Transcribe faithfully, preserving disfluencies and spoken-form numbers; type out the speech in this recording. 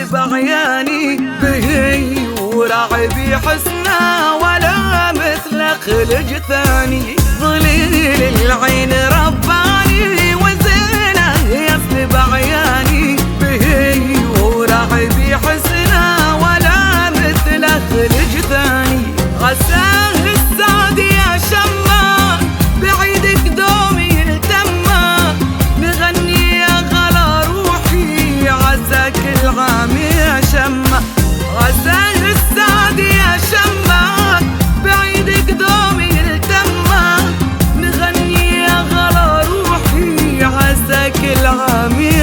بعياني به وراعي حسنا ولا مثل خلج ثاني. ظليل العين رباني وزينه يصل بعياني به وراعي حسنا ولا مثل خلج ثاني. غساه السعد يا شما بعيدك دومي التما نغني يا غلا روحي عساك العام يا شما. غساه السعد يا شما بعيدك دومي التما نغني يا غلا روحي عساك العام